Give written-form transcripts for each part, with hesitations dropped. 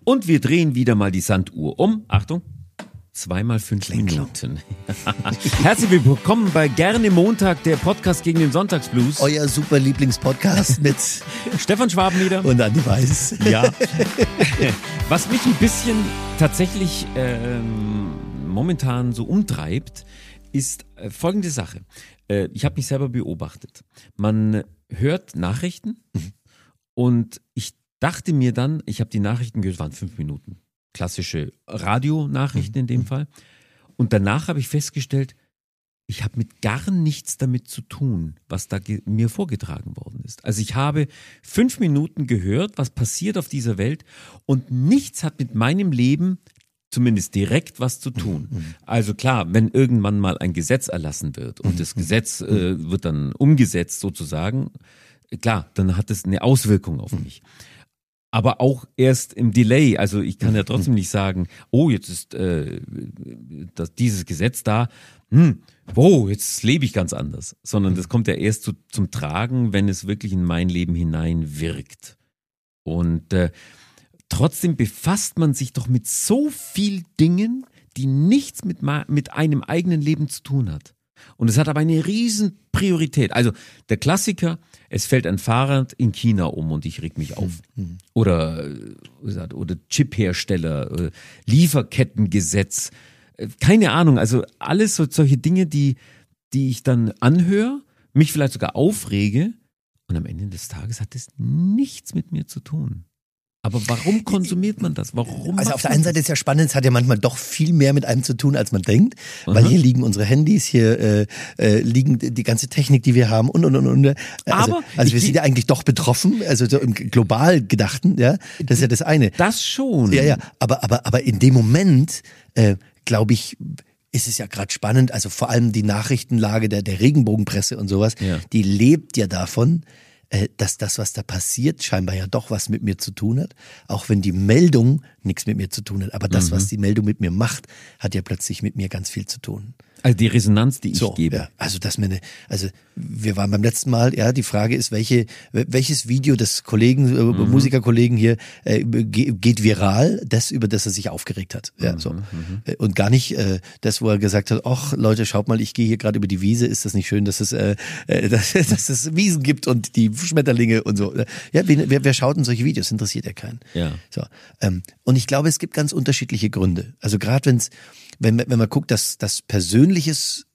Und wir drehen wieder mal die Sanduhr um. Achtung. 2 mal 5 Minuten. Herzlich willkommen bei Gerne Montag, der Podcast gegen den Sonntagsblues. Euer super Lieblingspodcast mit Stefan Schwaben und Andi Weiß. Ja. Was mich ein bisschen tatsächlich momentan so umtreibt, ist folgende Sache. Ich habe mich selber beobachtet. Man hört Nachrichten und ich dachte mir dann, ich habe die Nachrichten gehört, es waren 5 Minuten. Klassische Radionachrichten in dem Fall. Und danach habe ich festgestellt, ich habe mit gar nichts damit zu tun, was da mir vorgetragen worden ist. Also ich habe 5 Minuten gehört, was passiert auf dieser Welt und nichts hat mit meinem Leben zumindest direkt was zu tun. Also klar, wenn irgendwann mal ein Gesetz erlassen wird und das Gesetz wird dann umgesetzt sozusagen, klar, dann hat es eine Auswirkung auf mich. Aber auch erst im Delay. Also ich kann ja trotzdem nicht sagen, oh, jetzt ist dieses Gesetz da, jetzt lebe ich ganz anders. Sondern das kommt ja erst zum Tragen, wenn es wirklich in mein Leben hinein wirkt. Und trotzdem befasst man sich doch mit so viel Dingen, die nichts mit einem eigenen Leben zu tun hat. Und es hat aber eine riesen Priorität. Also der Klassiker, es fällt ein Fahrrad in China um und ich reg mich auf. Oder Chiphersteller, Lieferkettengesetz, keine Ahnung. Also alles solche Dinge, die ich dann anhöre, mich vielleicht sogar aufrege und am Ende des Tages hat es nichts mit mir zu tun. Aber warum konsumiert man das? Warum? Also auf der einen Seite ist ja spannend, es hat ja manchmal doch viel mehr mit einem zu tun, als man denkt. Weil hier liegen unsere Handys, hier liegen die ganze Technik, die wir haben und. Also wir sind ja eigentlich doch betroffen, also so im global Gedachten, ja. Das ist ja das eine. Das schon. Ja. Aber in dem Moment, glaube ich, ist es ja gerade spannend, also vor allem die Nachrichtenlage der Regenbogenpresse und sowas, die lebt ja davon, dass das, was da passiert, scheinbar ja doch was mit mir zu tun hat. Auch wenn die Meldung nichts mit mir zu tun hat. Aber das, was die Meldung mit mir macht, hat ja plötzlich mit mir ganz viel zu tun. Also die Resonanz, die ich gebe. Ja, also wir waren beim letzten Mal, ja, die Frage ist, welches Video des Kollegen, Musikerkollegen hier geht viral, über das er sich aufgeregt hat. Ja, so. Und gar nicht das, wo er gesagt hat, ach Leute, schaut mal, ich gehe hier gerade über die Wiese, ist das nicht schön, dass es Wiesen gibt und die Schmetterlinge und so. Ja, wer schaut denn solche Videos? Interessiert ja keinen. Ja. So. Und ich glaube, es gibt ganz unterschiedliche Gründe. Also gerade wenn man guckt, dass das Persönliches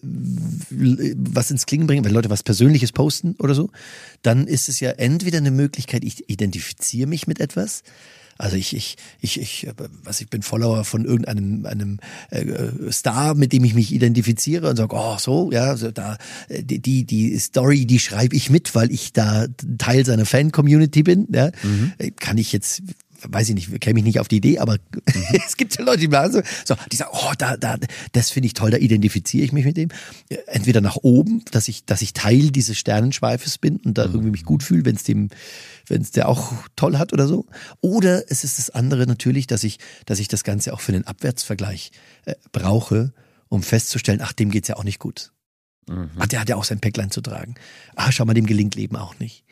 was ins Klingen bringen, wenn Leute was Persönliches posten oder so, dann ist es ja entweder eine Möglichkeit, ich identifiziere mich mit etwas. Also ich bin Follower von einem Star, mit dem ich mich identifiziere und sage, oh so, ja, so da die Story, die schreibe ich mit, weil ich da Teil seiner Fan-Community bin. Ja, kann ich jetzt, weiß ich nicht, käme ich nicht auf die Idee, aber es gibt ja Leute, die machen so, die sagen, oh, das finde ich toll, da identifiziere ich mich mit dem. Entweder nach oben, dass ich Teil dieses Sternenschweifes bin und da irgendwie mich gut fühle, wenn es der auch toll hat oder so. Oder es ist das andere natürlich, dass ich das Ganze auch für den Abwärtsvergleich brauche, um festzustellen, ach, dem geht's ja auch nicht gut. Ach, der hat ja auch sein Päcklein zu tragen. Ah, schau mal, dem gelingt Leben auch nicht.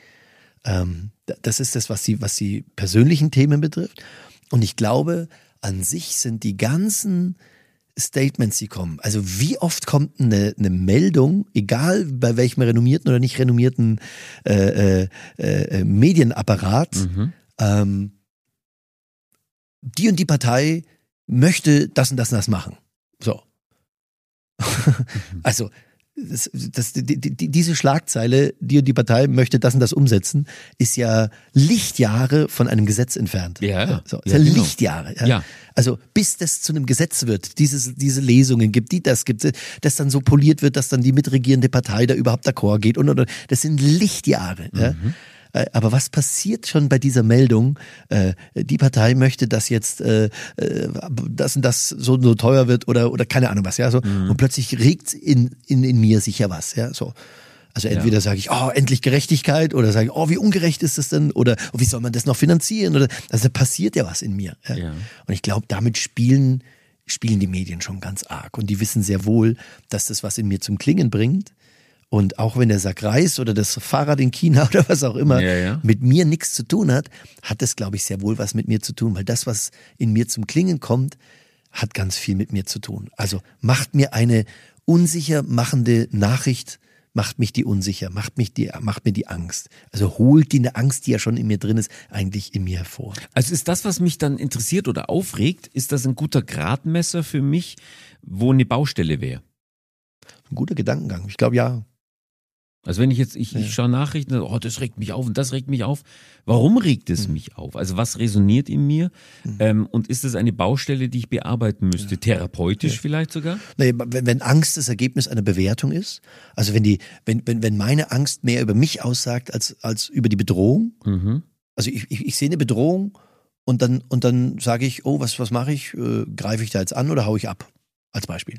Das ist das, was die persönlichen Themen betrifft. Und ich glaube, an sich sind die ganzen Statements, die kommen. Also wie oft kommt eine Meldung, egal bei welchem renommierten oder nicht renommierten Medienapparat, die und die Partei möchte das und das und das machen. So. Also diese Schlagzeile, die und die Partei möchte das und das umsetzen, ist ja Lichtjahre von einem Gesetz entfernt. Ja, so, ja, genau. Lichtjahre. Ja. Ja. Also bis das zu einem Gesetz wird, diese Lesungen gibt, das dann so poliert wird, dass dann die mitregierende Partei da überhaupt d'accord geht und. Das sind Lichtjahre. Ja. Aber was passiert schon bei dieser Meldung? Die Partei möchte, dass jetzt das und das so teuer wird oder keine Ahnung was, ja so. Und plötzlich regt in mir sicher was, ja so. Also entweder sage ich, oh, endlich Gerechtigkeit, oder sage ich, oh, wie ungerecht ist das denn, oder oh, wie soll man das noch finanzieren, oder also da passiert ja was in mir. Ja? Ja. Und ich glaube, damit spielen die Medien schon ganz arg und die wissen sehr wohl, dass das was in mir zum Klingen bringt. Und auch wenn der Sack Reis oder das Fahrrad in China oder was auch immer mit mir nichts zu tun hat, hat das, glaube ich, sehr wohl was mit mir zu tun. Weil das, was in mir zum Klingen kommt, hat ganz viel mit mir zu tun. Also macht mir eine unsicher machende Nachricht, macht mich die unsicher, macht mir die Angst. Also holt die Angst, die ja schon in mir drin ist, eigentlich in mir hervor. Also ist das, was mich dann interessiert oder aufregt, ist das ein guter Gradmesser für mich, wo eine Baustelle wäre? Ein guter Gedankengang, ich glaube ja. Also wenn ich schaue Nachrichten, oh, das regt mich auf und das regt mich auf. Warum regt es mich auf? Also was resoniert in mir? Und ist es eine Baustelle, die ich bearbeiten müsste? Therapeutisch vielleicht sogar? Nee, wenn Angst das Ergebnis einer Bewertung ist, also wenn meine Angst mehr über mich aussagt als über die Bedrohung, also ich sehe eine Bedrohung und dann sage ich, oh, was mache ich? Greife ich da jetzt an oder haue ich ab? Als Beispiel.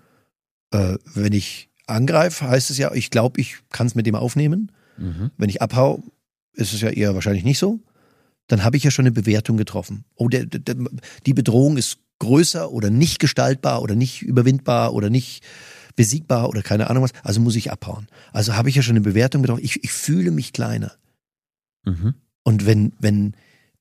Wenn ich angreife, heißt es ja, ich glaube, ich kann es mit dem aufnehmen. Wenn ich abhau, ist es ja eher wahrscheinlich nicht so. Dann habe ich ja schon eine Bewertung getroffen. Oh, die Bedrohung ist größer oder nicht gestaltbar oder nicht überwindbar oder nicht besiegbar oder keine Ahnung was. Also muss ich abhauen. Also habe ich ja schon eine Bewertung getroffen. Ich fühle mich kleiner. Und wenn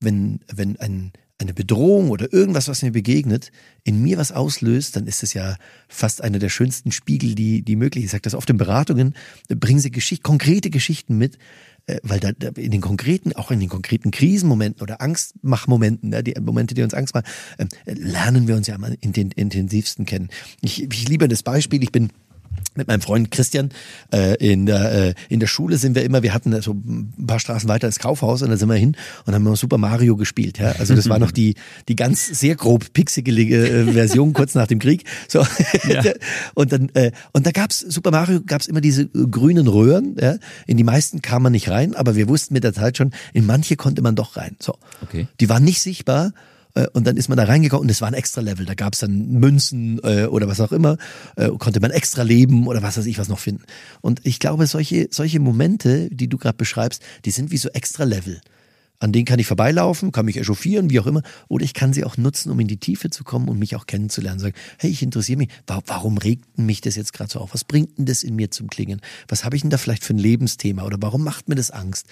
eine Bedrohung oder irgendwas, was mir begegnet, in mir was auslöst, dann ist es ja fast einer der schönsten Spiegel, die möglich ist. Ich sage das oft in Beratungen, bringen sie konkrete Geschichten mit, weil da in den konkreten Krisenmomenten oder Angstmachmomenten, die Momente, die uns Angst machen, lernen wir uns ja am intensivsten kennen. Ich liebe das Beispiel, ich bin mit meinem Freund Christian in der Schule wir hatten so ein paar Straßen weiter das Kaufhaus und da sind wir hin und haben Super Mario gespielt. Ja? Also das war noch die ganz sehr grob pixelige Version kurz nach dem Krieg. So. Ja. Und da gab's Super Mario, gab's immer diese grünen Röhren. Ja? In die meisten kam man nicht rein, aber wir wussten mit der Zeit schon, in manche konnte man doch rein. So. Okay. Die waren nicht sichtbar. Und dann ist man da reingekommen und es war ein extra Level. Da gab es dann Münzen oder was auch immer. Konnte man extra leben oder was weiß ich was noch finden. Und ich glaube, solche Momente, die du gerade beschreibst, die sind wie so extra Level. An denen kann ich vorbeilaufen, kann mich echauffieren, wie auch immer. Oder ich kann sie auch nutzen, um in die Tiefe zu kommen und mich auch kennenzulernen. Sagen, hey, ich interessiere mich. Warum regt mich das jetzt gerade so auf? Was bringt denn das in mir zum Klingen? Was habe ich denn da vielleicht für ein Lebensthema? Oder warum macht mir das Angst?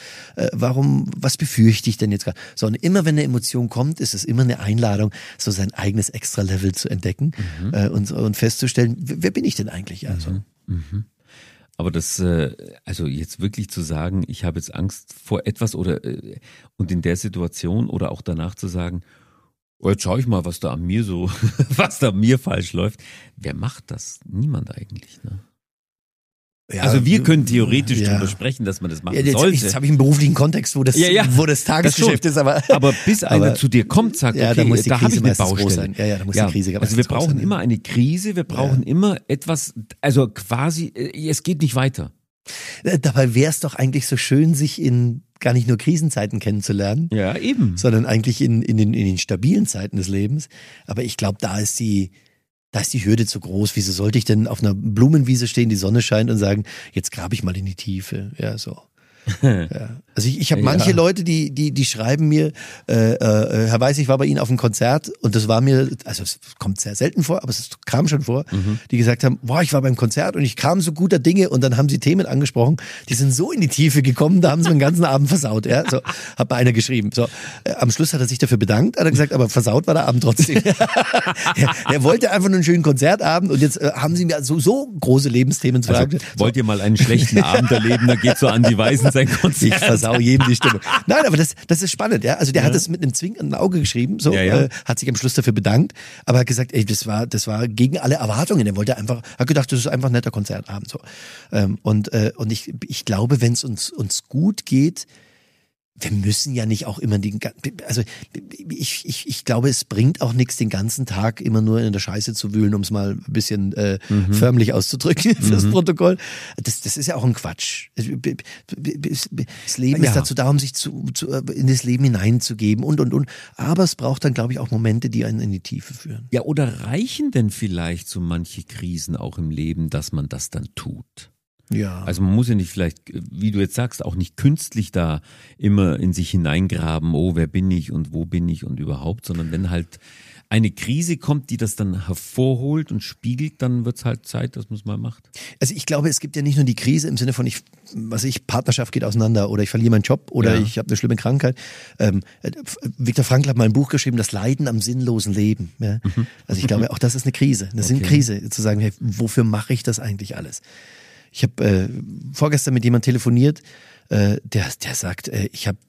Was befürchte ich denn jetzt gerade? So, und immer wenn eine Emotion kommt, ist es immer eine Einladung, so sein eigenes Extra-Level zu entdecken und festzustellen, wer bin ich denn eigentlich? Also. Aber also jetzt wirklich zu sagen, ich habe jetzt Angst vor etwas und in der Situation oder auch danach zu sagen, oh, jetzt schaue ich mal, was da an mir falsch läuft. Wer macht das? Niemand eigentlich, ne? Ja, also wir können theoretisch darüber sprechen, dass man das machen sollte. Jetzt habe ich einen beruflichen Kontext, wo das Tagesgeschäft ist. Aber bis einer zu dir kommt, sagt, okay, da habe ich eine Baustelle. Da muss die Krise Also wir brauchen immer eine Krise, wir brauchen immer etwas, also quasi, es geht nicht weiter. Dabei wäre es doch eigentlich so schön, sich in gar nicht nur Krisenzeiten kennenzulernen. Ja, eben. Sondern eigentlich in den stabilen Zeiten des Lebens. Aber ich glaube, da ist die Hürde zu groß. Wieso sollte ich denn auf einer Blumenwiese stehen, die Sonne scheint und sagen, jetzt grabe ich mal in die Tiefe. Ja, so. Ja. Also ich habe manche Leute, die schreiben mir, Herr Weiß, ich war bei Ihnen auf einem Konzert und das war mir, also es kommt sehr selten vor, aber es kam schon vor, die gesagt haben, boah, ich war beim Konzert und ich kam so guter Dinge und dann haben sie Themen angesprochen, die sind so in die Tiefe gekommen, da haben sie den ganzen Abend versaut. Ja, so hat mal einer geschrieben. So, am Schluss hat er sich dafür bedankt, hat er gesagt, aber versaut war der Abend trotzdem. Er wollte einfach nur einen schönen Konzertabend und jetzt haben sie mir so große Lebensthemen zu sagen. Wollt ihr mal einen schlechten Abend erleben, dann geht so Andi Weisen sein Konzert. Ich versau jedem die Stimme. Nein, aber das ist spannend, ja. Also der hat es mit einem zwinkenden Auge geschrieben, so, hat sich am Schluss dafür bedankt, aber hat gesagt, ey, das war gegen alle Erwartungen. Er wollte hat gedacht, das ist einfach ein netter Konzertabend, so. Und ich glaube, wenn es uns gut geht, wir müssen ja nicht auch immer also ich glaube, es bringt auch nichts, den ganzen Tag immer nur in der Scheiße zu wühlen, um es mal ein bisschen förmlich auszudrücken fürs Protokoll. Das ist ja auch ein Quatsch. Das Leben ist dazu da, um sich in das Leben hineinzugeben und. Aber es braucht dann, glaube ich, auch Momente, die einen in die Tiefe führen. Ja, oder reichen denn vielleicht so manche Krisen auch im Leben, dass man das dann tut? Ja. Also man muss ja nicht vielleicht, wie du jetzt sagst, auch nicht künstlich da immer in sich hineingraben, oh, wer bin ich und wo bin ich und überhaupt, sondern wenn halt eine Krise kommt, die das dann hervorholt und spiegelt, dann wird's halt Zeit, dass man es mal macht. Also ich glaube, es gibt ja nicht nur die Krise im Sinne von, Partnerschaft geht auseinander oder ich verliere meinen Job oder ich habe eine schlimme Krankheit. Viktor Frankl hat mal ein Buch geschrieben, das Leiden am sinnlosen Leben. Ja? Also ich glaube, auch das ist eine Krise, eine Sinnkrise, zu sagen, hey, wofür mache ich das eigentlich alles? Ich habe vorgestern mit jemandem telefoniert, der sagt, ich hab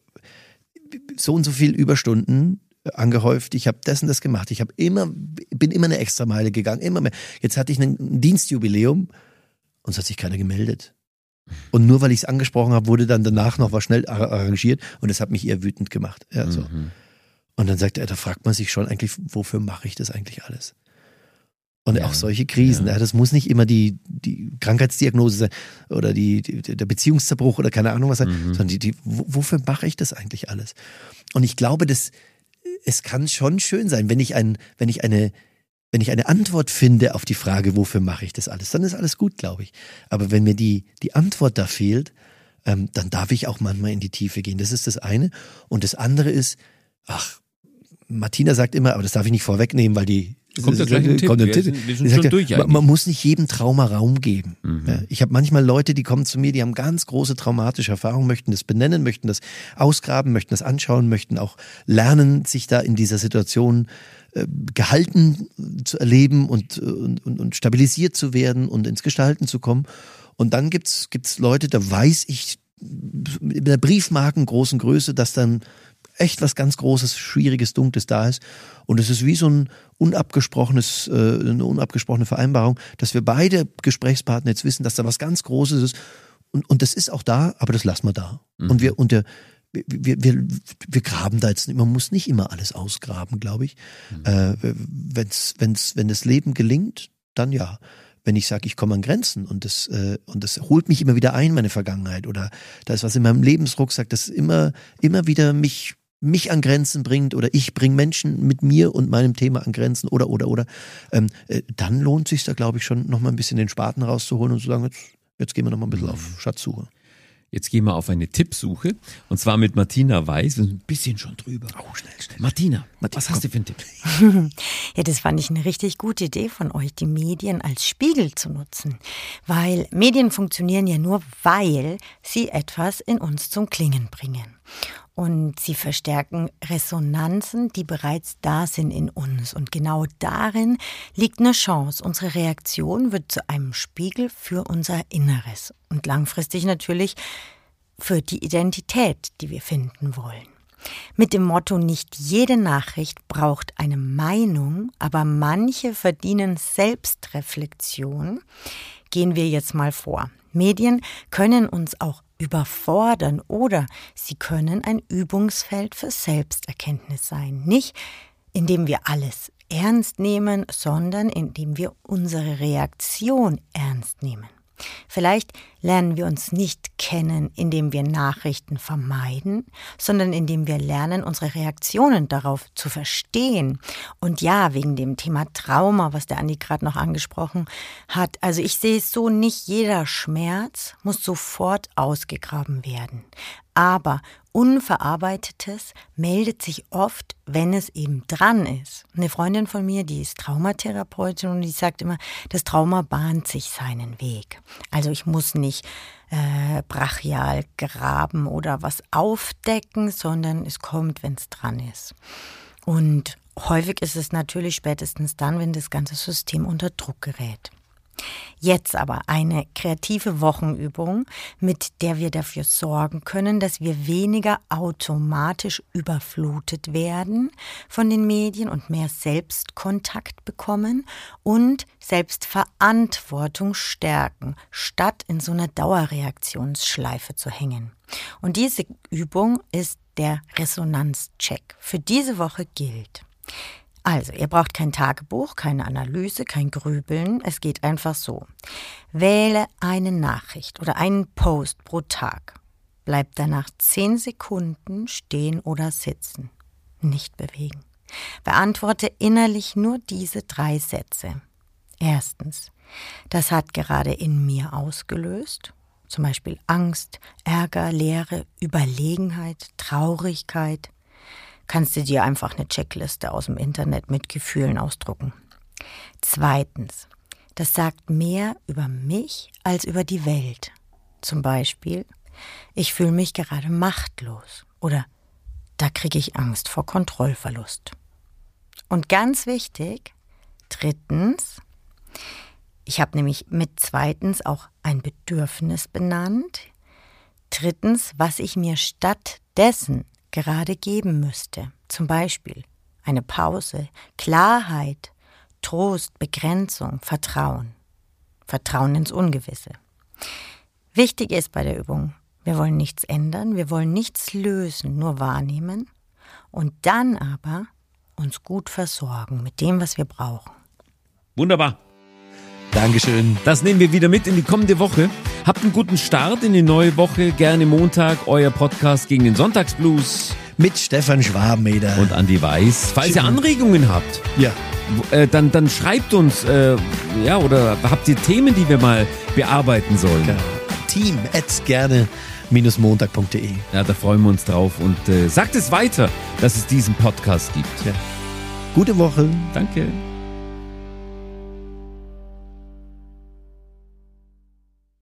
so und so viel Überstunden angehäuft, ich habe das und das gemacht, bin immer eine Extrameile gegangen, immer mehr. Jetzt hatte ich ein Dienstjubiläum und es hat sich keiner gemeldet. Und nur weil ich es angesprochen habe, wurde dann danach noch was schnell arrangiert und das hat mich eher wütend gemacht. Ja, so. Und dann sagt er, da fragt man sich schon eigentlich, wofür mache ich das eigentlich alles? Und auch solche Krisen, das muss nicht immer die Krankheitsdiagnose sein oder der Beziehungszerbruch oder keine Ahnung was sein, sondern wofür mache ich das eigentlich alles? Und ich glaube, es kann schon schön sein, wenn ich eine Antwort finde auf die Frage, wofür mache ich das alles, dann ist alles gut, glaube ich. Aber wenn mir die Antwort da fehlt, dann darf ich auch manchmal in die Tiefe gehen. Das ist das eine. Und das andere ist, Martina sagt immer, aber das darf ich nicht vorwegnehmen, weil kommt ja gleich ein Tipp. Wir sind schon durch eigentlich. Man muss nicht jedem Trauma Raum geben. Ja, ich habe manchmal Leute, die kommen zu mir, die haben ganz große traumatische Erfahrungen, möchten das benennen, möchten das ausgraben, möchten das anschauen, möchten auch lernen, sich da in dieser Situation gehalten zu erleben und stabilisiert zu werden und ins Gestalten zu kommen. Und dann gibt's Leute, da weiß ich mit der Briefmarken großen Größe, dass dann echt was ganz Großes, Schwieriges, Dunkles da ist. Und es ist wie so eine unabgesprochene Vereinbarung, dass wir beide Gesprächspartner jetzt wissen, dass da was ganz Großes ist. Und das ist auch da, aber das lassen wir da. Und wir graben da jetzt, man muss nicht immer alles ausgraben, glaube ich. Wenn das Leben gelingt, dann ja. Wenn ich sage, ich komme an Grenzen und das holt mich immer wieder ein, meine Vergangenheit, oder da ist was in meinem Lebensrucksack, das immer wieder mich an Grenzen bringt, oder ich bringe Menschen mit mir und meinem Thema an Grenzen oder dann lohnt sich da, glaube ich, schon noch mal ein bisschen den Spaten rauszuholen und zu sagen, jetzt gehen wir noch mal ein bisschen auf Schatzsuche. Jetzt gehen wir auf eine Tippsuche und zwar mit Martina Weiß. Wir sind ein bisschen schon drüber. Oh, schnell. Martina, was hast du für einen Tipp? Ja, das fand ich eine richtig gute Idee von euch, die Medien als Spiegel zu nutzen. Weil Medien funktionieren ja nur, weil sie etwas in uns zum Klingen bringen. Und sie verstärken Resonanzen, die bereits da sind in uns. Und genau darin liegt eine Chance. Unsere Reaktion wird zu einem Spiegel für unser Inneres. Und langfristig natürlich für die Identität, die wir finden wollen. Mit dem Motto, nicht jede Nachricht braucht eine Meinung, aber manche verdienen Selbstreflexion, gehen wir jetzt mal vor. Medien können uns auch überfordern oder sie können ein Übungsfeld für Selbsterkenntnis sein. Nicht, indem wir alles ernst nehmen, sondern indem wir unsere Reaktion ernst nehmen. Vielleicht lernen wir uns nicht kennen, indem wir Nachrichten vermeiden, sondern indem wir lernen, unsere Reaktionen darauf zu verstehen. Und ja, wegen dem Thema Trauma, was der Andi gerade noch angesprochen hat, also ich sehe es so, nicht jeder Schmerz muss sofort ausgegraben werden. Aber Unverarbeitetes meldet sich oft, wenn es eben dran ist. Eine Freundin von mir, die ist Traumatherapeutin und die sagt immer, das Trauma bahnt sich seinen Weg. Also ich muss nicht brachial graben oder was aufdecken, sondern es kommt, wenn es dran ist. Und häufig ist es natürlich spätestens dann, wenn das ganze System unter Druck gerät. Jetzt aber eine kreative Wochenübung, mit der wir dafür sorgen können, dass wir weniger automatisch überflutet werden von den Medien und mehr Selbstkontakt bekommen und Selbstverantwortung stärken, statt in so einer Dauerreaktionsschleife zu hängen. Und diese Übung ist der Resonanzcheck. Für diese Woche gilt: Also, ihr braucht kein Tagebuch, keine Analyse, kein Grübeln. Es geht einfach so. Wähle eine Nachricht oder einen Post pro Tag. Bleib danach 10 Sekunden stehen oder sitzen. Nicht bewegen. Beantworte innerlich nur diese 3 Sätze. Erstens: das hat gerade in mir ausgelöst. Zum Beispiel Angst, Ärger, Leere, Überlegenheit, Traurigkeit. Kannst du dir einfach eine Checkliste aus dem Internet mit Gefühlen ausdrucken. 2. Das sagt mehr über mich als über die Welt. Zum Beispiel, ich fühle mich gerade machtlos oder da kriege ich Angst vor Kontrollverlust. Und ganz wichtig, 3, ich habe nämlich mit 2. auch ein Bedürfnis benannt. 3, was ich mir stattdessen gerade geben müsste. Zum Beispiel eine Pause, Klarheit, Trost, Begrenzung, Vertrauen. Vertrauen ins Ungewisse. Wichtig ist bei der Übung, wir wollen nichts ändern, wir wollen nichts lösen, nur wahrnehmen und dann aber uns gut versorgen mit dem, was wir brauchen. Wunderbar. Dankeschön. Das nehmen wir wieder mit in die kommende Woche. Habt einen guten Start in die neue Woche. Gerne Montag, euer Podcast gegen den Sonntagsblues. Mit Stefan Schwabeneder. Und Andi Weiß. Falls ihr Anregungen habt, ja. Dann schreibt uns, oder habt ihr Themen, die wir mal bearbeiten sollen? Genau. team@gerne-montag.de. Ja, da freuen wir uns drauf und sagt es weiter, dass es diesen Podcast gibt. Ja. Gute Woche. Danke.